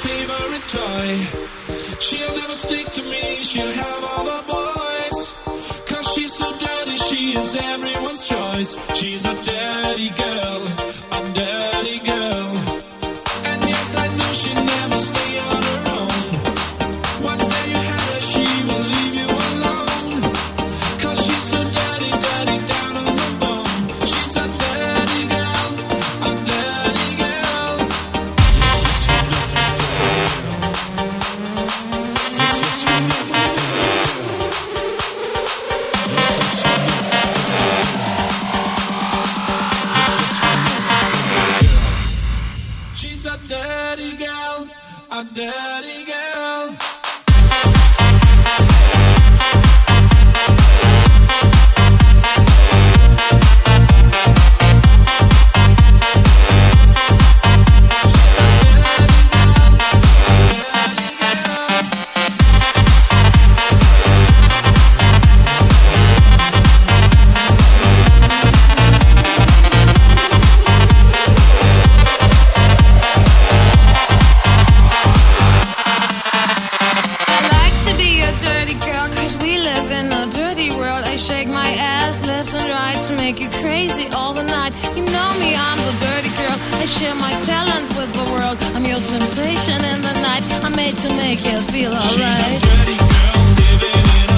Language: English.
favorite toy. She'll never stick to me, she'll have all the boys. Cause she's so dirty, she is everyone's choice. She's a dirty girl, a dirty girl. And yes, I know she'll never stay on her own. Once there you had her, she will leave you alone. Cause she's so dirty, dirty, down on the bone. She's a dirty girl, a dirty girl. She's a dirty girl, a dirty girl. Shake my ass left and right to make you crazy all the night. You know me, I'm the dirty girl. I share my talent with the world. I'm your temptation in the night. I'm made to make you feel alright. She's a dirty girl living in